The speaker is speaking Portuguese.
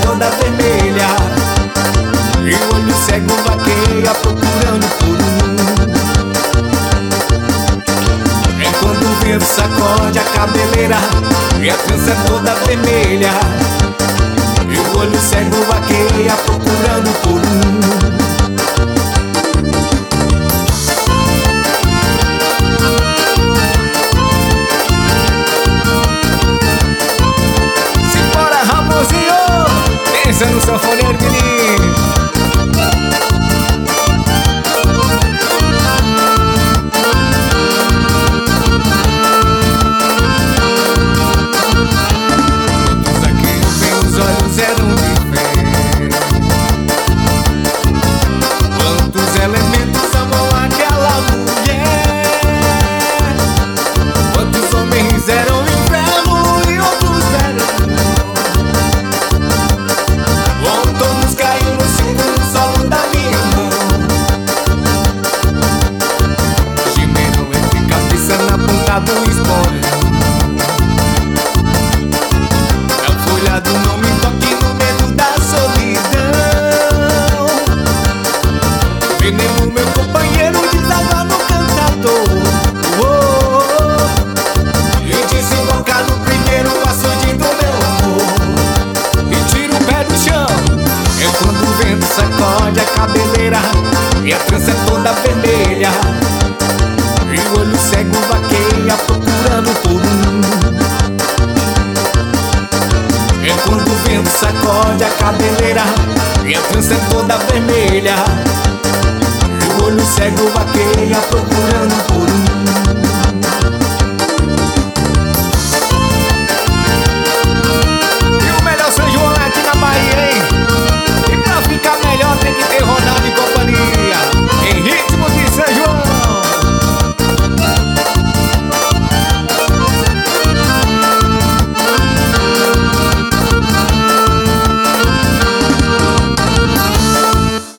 toda vermelha, e o olho cego vaqueia procurando por um. É quando o vento sacode a cabeleira e a trança é toda vermelha, e o olho cego vaqueia procurando por um. Pensa no sanfoneiro, menino. Todos aqueles meus olhos eram de fé. Quantos elementos amam aquela mulher? Quantos homens eram inferno e outros eram todos caíram no solo da minha mão, gemendo entre cabeça na ponta do espolho. A folha do não me toque no medo da solidão. Veneno meu companheiro deságua no cantador, e desemboca no primeiro açude do meu amor, e tira o pé do chão. É quando o vento sacode a cabeleira e a trança é toda vermelha, e o olho cego vaqueia procurando por um. É quando o vento sacode a cabeleira e a trança é toda vermelha, e o olho cego vaqueia procurando por um.